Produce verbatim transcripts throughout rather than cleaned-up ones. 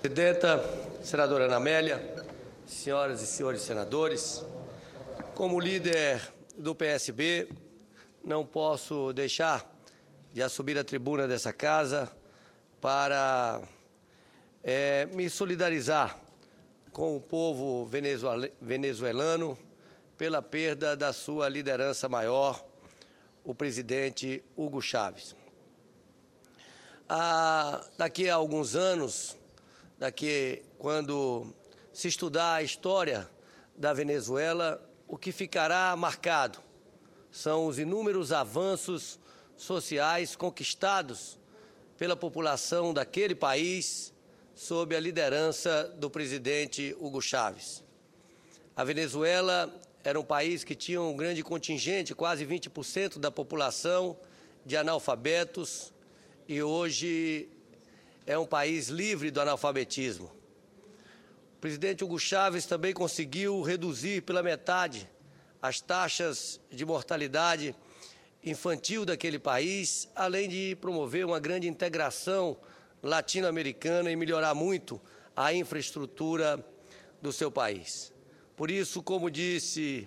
Presidenta, senadora Ana Amélia, senhoras e senhores senadores, como líder do P S B, não posso deixar de assumir a tribuna dessa casa para é, me solidarizar com o povo venezuelano pela perda da sua liderança maior, o presidente Hugo Chávez. Ah, daqui a alguns anos, daqui quando se estudar a história da Venezuela, o que ficará marcado são os inúmeros avanços sociais conquistados pela população daquele país sob a liderança do presidente Hugo Chávez. A Venezuela era um país que tinha um grande contingente, quase vinte por cento da população, de analfabetos, e hoje é um país livre do analfabetismo. O presidente Hugo Chávez também conseguiu reduzir pela metade as taxas de mortalidade infantil daquele país, além de promover uma grande integração latino-americana e melhorar muito a infraestrutura do seu país. Por isso, como disse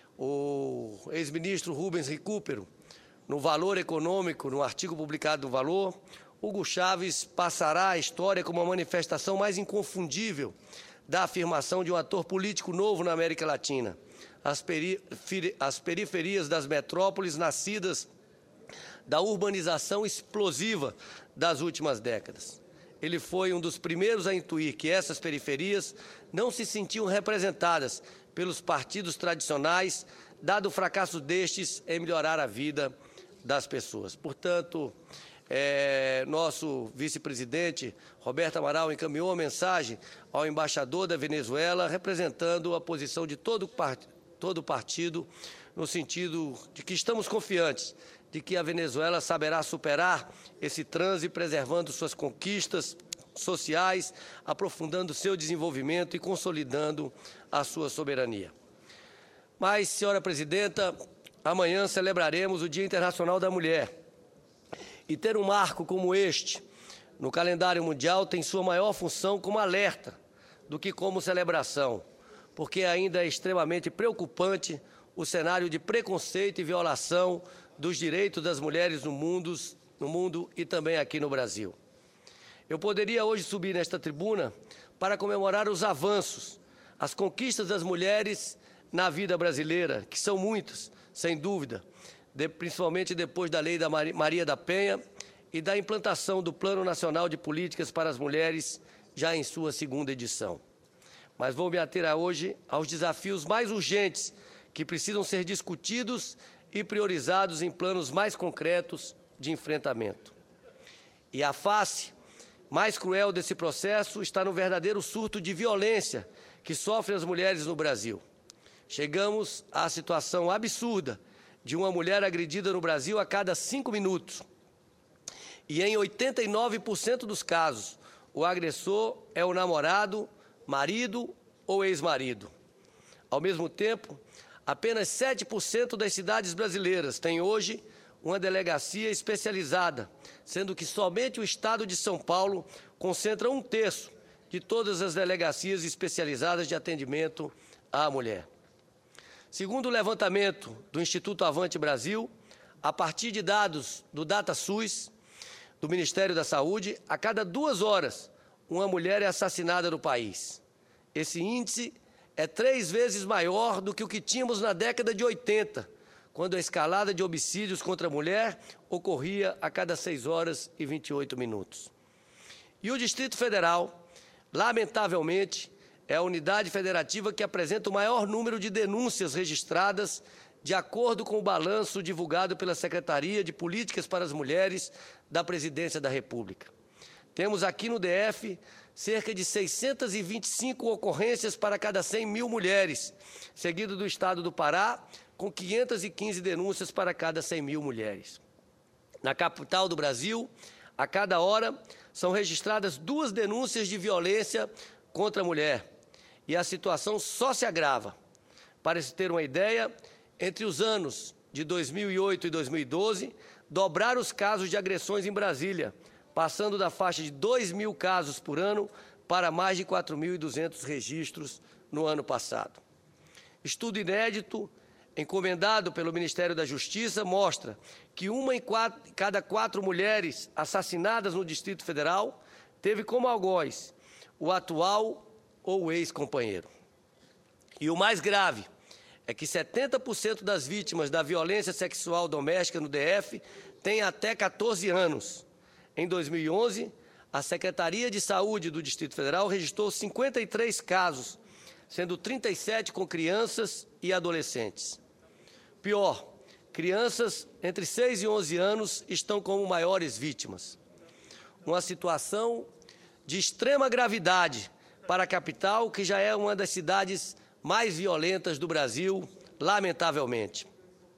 o ex-ministro Rubens Recupero, no Valor Econômico, no artigo publicado no Valor, Hugo Chávez passará a história como a manifestação mais inconfundível da afirmação de um ator político novo na América Latina. As, peri as periferias das metrópoles nascidas da urbanização explosiva das últimas décadas. Ele foi um dos primeiros a intuir que essas periferias não se sentiam representadas pelos partidos tradicionais, dado o fracasso destes em melhorar a vida das pessoas. Portanto, é, nosso vice-presidente, Roberto Amaral, encaminhou a mensagem ao embaixador da Venezuela, representando a posição de todo, todo o partido, no sentido de que estamos confiantes de que a Venezuela saberá superar esse transe, preservando suas conquistas sociais, aprofundando seu desenvolvimento e consolidando a sua soberania. Mas, senhora presidenta, amanhã celebraremos o Dia Internacional da Mulher. E ter um marco como este no calendário mundial tem sua maior função como alerta do que como celebração, porque ainda é extremamente preocupante o cenário de preconceito e violação dos direitos das mulheres no mundo, no mundo e também aqui no Brasil. Eu poderia hoje subir nesta tribuna para comemorar os avanços, as conquistas das mulheres na vida brasileira, que são muitas, sem dúvida, de, principalmente depois da Lei da Maria da Penha e da implantação do Plano Nacional de Políticas para as Mulheres, já em sua segunda edição. Mas vou me ater hoje aos desafios mais urgentes que precisam ser discutidos e priorizados em planos mais concretos de enfrentamento. E a face mais cruel desse processo está no verdadeiro surto de violência que sofrem as mulheres no Brasil. Chegamos à situação absurda de uma mulher agredida no Brasil a cada cinco minutos. E em oitenta e nove por cento dos casos, o agressor é o namorado, marido ou ex-marido. Ao mesmo tempo, apenas sete por cento das cidades brasileiras têm hoje uma delegacia especializada, sendo que somente o Estado de São Paulo concentra um terço de todas as delegacias especializadas de atendimento à mulher. Segundo o levantamento do Instituto Avante Brasil, a partir de dados do DataSUS, do Ministério da Saúde, a cada duas horas, uma mulher é assassinada no país. Esse índice é três vezes maior do que o que tínhamos na década de oitenta, quando a escalada de homicídios contra a mulher ocorria a cada seis horas e vinte e oito minutos. E o Distrito Federal, lamentavelmente, é a unidade federativa que apresenta o maior número de denúncias registradas, de acordo com o balanço divulgado pela Secretaria de Políticas para as Mulheres da Presidência da República. Temos aqui no D F cerca de seiscentas e vinte e cinco ocorrências para cada cem mil mulheres, seguido do Estado do Pará, com quinhentas e quinze denúncias para cada cem mil mulheres. Na capital do Brasil, a cada hora, são registradas duas denúncias de violência contra a mulher. E a situação só se agrava. Para se ter uma ideia, entre os anos de dois mil e oito e dois mil e doze, dobraram os casos de agressões em Brasília, passando da faixa de dois mil casos por ano para mais de quatro mil e duzentos registros no ano passado. Estudo inédito, encomendado pelo Ministério da Justiça, mostra que uma em quatro, cada quatro mulheres assassinadas no Distrito Federal teve como algoz o atual ou o ex-companheiro. E o mais grave é que setenta por cento das vítimas da violência sexual doméstica no D F têm até quatorze anos. Em dois mil e onze, a Secretaria de Saúde do Distrito Federal registrou cinquenta e três casos, sendo trinta e sete com crianças e adolescentes. Pior, crianças entre seis e onze anos estão como maiores vítimas. Uma situação de extrema gravidade para a capital, que já é uma das cidades mais violentas do Brasil, lamentavelmente.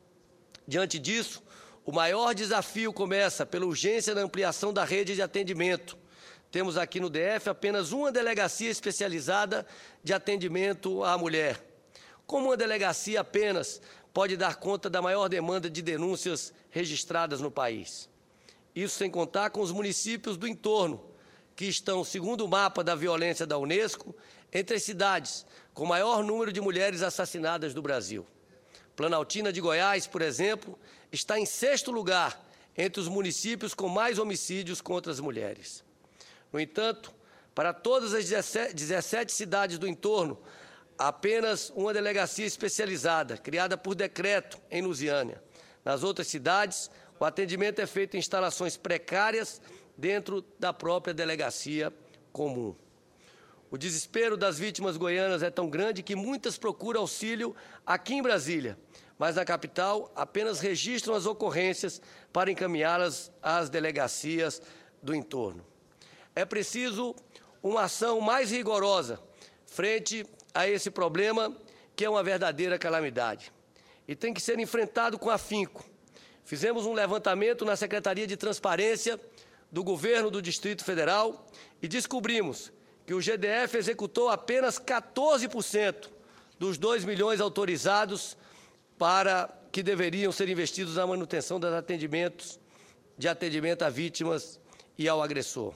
Diante disso, o maior desafio começa pela urgência da ampliação da rede de atendimento. Temos aqui no D F apenas uma delegacia especializada de atendimento à mulher. Como uma delegacia apenas pode dar conta da maior demanda de denúncias registradas no país? Isso sem contar com os municípios do entorno, que estão, segundo o mapa da violência da Unesco, entre as cidades com maior número de mulheres assassinadas do Brasil. Planaltina de Goiás, por exemplo, está em sexto lugar entre os municípios com mais homicídios contra as mulheres. No entanto, para todas as dezessete cidades do entorno, apenas uma delegacia especializada, criada por decreto em Lusiânia. Nas outras cidades, o atendimento é feito em instalações precárias dentro da própria delegacia comum. O desespero das vítimas goianas é tão grande que muitas procuram auxílio aqui em Brasília, mas na capital apenas registram as ocorrências para encaminhá-las às delegacias do entorno. É preciso uma ação mais rigorosa frente a esse problema, que é uma verdadeira calamidade, e tem que ser enfrentado com afinco. Fizemos um levantamento na Secretaria de Transparência do Governo do Distrito Federal e descobrimos que o G D F executou apenas quatorze por cento dos dois milhões autorizados para que deveriam ser investidos na manutenção dos atendimentos, de atendimento a vítimas e ao agressor.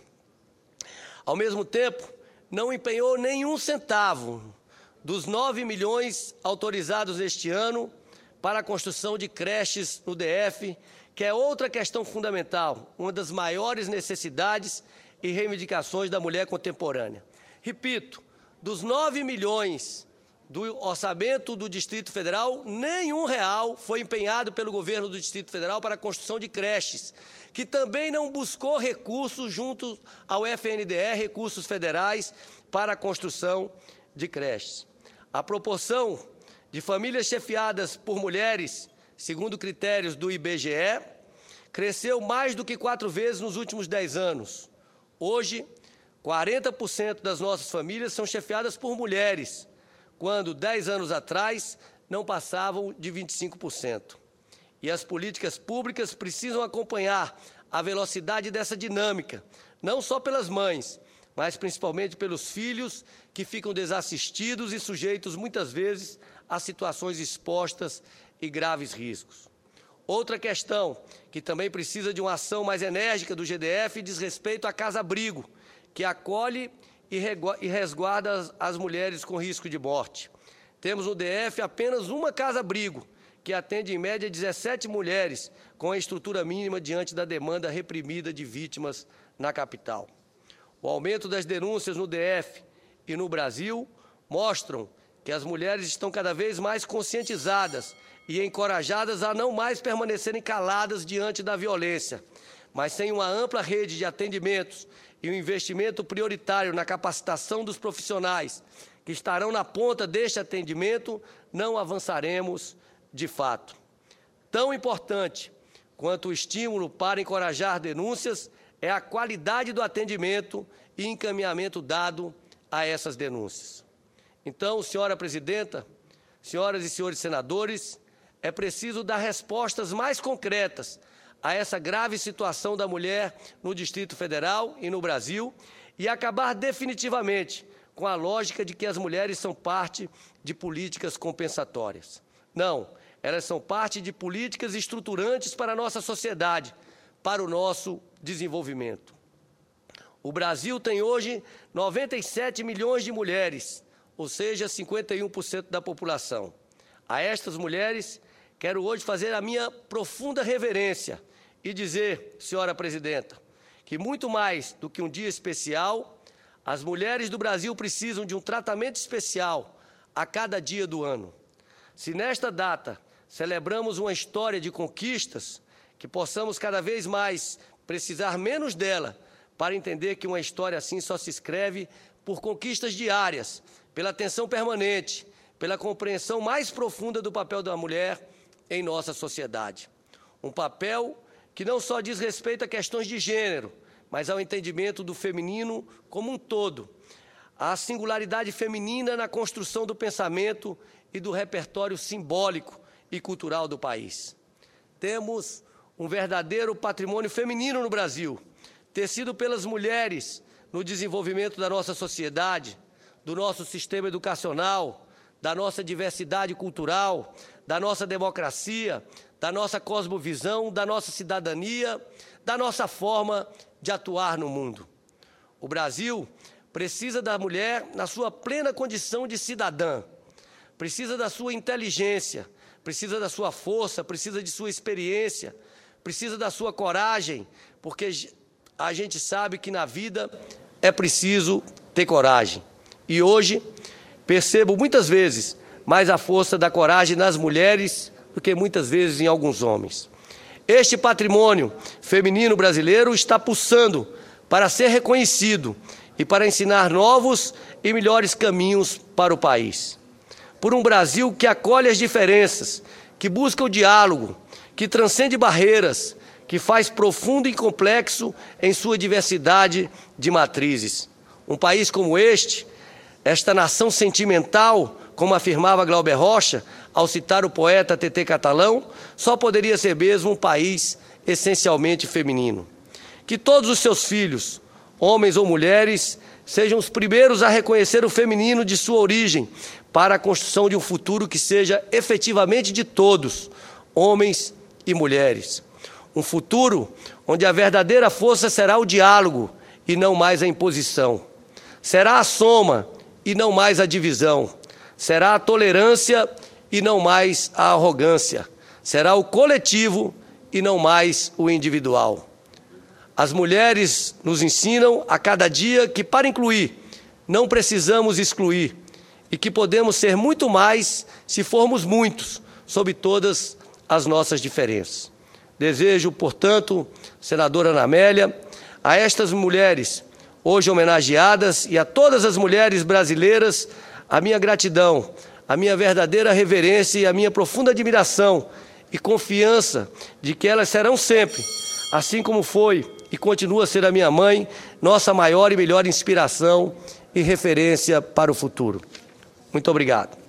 Ao mesmo tempo, não empenhou nenhum centavo dos nove milhões autorizados este ano para a construção de creches no D F, que é outra questão fundamental, uma das maiores necessidades e reivindicações da mulher contemporânea. Repito, dos nove milhões do orçamento do Distrito Federal, nenhum real foi empenhado pelo governo do Distrito Federal para a construção de creches, que também não buscou recursos junto ao F N D E, recursos federais, para a construção de creches. A proporção de famílias chefiadas por mulheres, segundo critérios do I B G E, cresceu mais do que quatro vezes nos últimos dez anos. Hoje, quarenta por cento das nossas famílias são chefiadas por mulheres, quando, dez anos atrás, não passavam de vinte e cinco por cento. E as políticas públicas precisam acompanhar a velocidade dessa dinâmica, não só pelas mães, mas principalmente pelos filhos que ficam desassistidos e sujeitos, muitas vezes, a situações expostas e graves riscos. Outra questão que também precisa de uma ação mais enérgica do G D F diz respeito à casa-abrigo, que acolhe e resguarda as, as mulheres com risco de morte. Temos no D F apenas uma casa-abrigo, que atende em média dezessete mulheres com a estrutura mínima diante da demanda reprimida de vítimas na capital. O aumento das denúncias no D F e no Brasil mostram que as mulheres estão cada vez mais conscientizadas e encorajadas a não mais permanecerem caladas diante da violência, mas sem uma ampla rede de atendimentos e um investimento prioritário na capacitação dos profissionais que estarão na ponta deste atendimento, não avançaremos de fato. Tão importante quanto o estímulo para encorajar denúncias é a qualidade do atendimento e encaminhamento dado a essas denúncias. Então, senhora presidenta, senhoras e senhores senadores, é preciso dar respostas mais concretas a essa grave situação da mulher no Distrito Federal e no Brasil e acabar definitivamente com a lógica de que as mulheres são parte de políticas compensatórias. Não, elas são parte de políticas estruturantes para a nossa sociedade, para o nosso desenvolvimento. O Brasil tem hoje noventa e sete milhões de mulheres, ou seja, cinquenta e um por cento da população. A estas mulheres, quero hoje fazer a minha profunda reverência e dizer, senhora presidenta, que muito mais do que um dia especial, as mulheres do Brasil precisam de um tratamento especial a cada dia do ano. Se nesta data celebramos uma história de conquistas, que possamos cada vez mais precisar menos dela para entender que uma história assim só se escreve por conquistas diárias, pela atenção permanente, pela compreensão mais profunda do papel da mulher em nossa sociedade. Um papel que não só diz respeito a questões de gênero, mas ao entendimento do feminino como um todo, a singularidade feminina na construção do pensamento e do repertório simbólico e cultural do país. Temos um verdadeiro patrimônio feminino no Brasil, tecido pelas mulheres no desenvolvimento da nossa sociedade, do nosso sistema educacional, da nossa diversidade cultural, da nossa democracia, da nossa cosmovisão, da nossa cidadania, da nossa forma de atuar no mundo. O Brasil precisa da mulher na sua plena condição de cidadã, precisa da sua inteligência, precisa da sua força, precisa de sua experiência, precisa da sua coragem, porque a gente sabe que na vida é preciso ter coragem. E hoje percebo muitas vezes mais a força da coragem nas mulheres do que muitas vezes em alguns homens. Este patrimônio feminino brasileiro está pulsando para ser reconhecido e para ensinar novos e melhores caminhos para o país. Por um Brasil que acolhe as diferenças, que busca o diálogo, que transcende barreiras, que faz profundo e complexo em sua diversidade de matrizes. Um país como este, esta nação sentimental, como afirmava Glauber Rocha, ao citar o poeta T T Catalão, só poderia ser mesmo um país essencialmente feminino. Que todos os seus filhos, homens ou mulheres, sejam os primeiros a reconhecer o feminino de sua origem para a construção de um futuro que seja efetivamente de todos, homens e mulheres. Um futuro onde a verdadeira força será o diálogo e não mais a imposição. Será a soma e não mais a divisão. Será a tolerância e não mais a arrogância. Será o coletivo e não mais o individual. As mulheres nos ensinam a cada dia que, para incluir, não precisamos excluir e que podemos ser muito mais se formos muitos, sob todas as nossas diferenças. Desejo, portanto, senadora Ana Amélia, a estas mulheres hoje homenageadas e a todas as mulheres brasileiras, a minha gratidão, a minha verdadeira reverência e a minha profunda admiração e confiança de que elas serão sempre, assim como foi e continua a ser a minha mãe, nossa maior e melhor inspiração e referência para o futuro. Muito obrigado.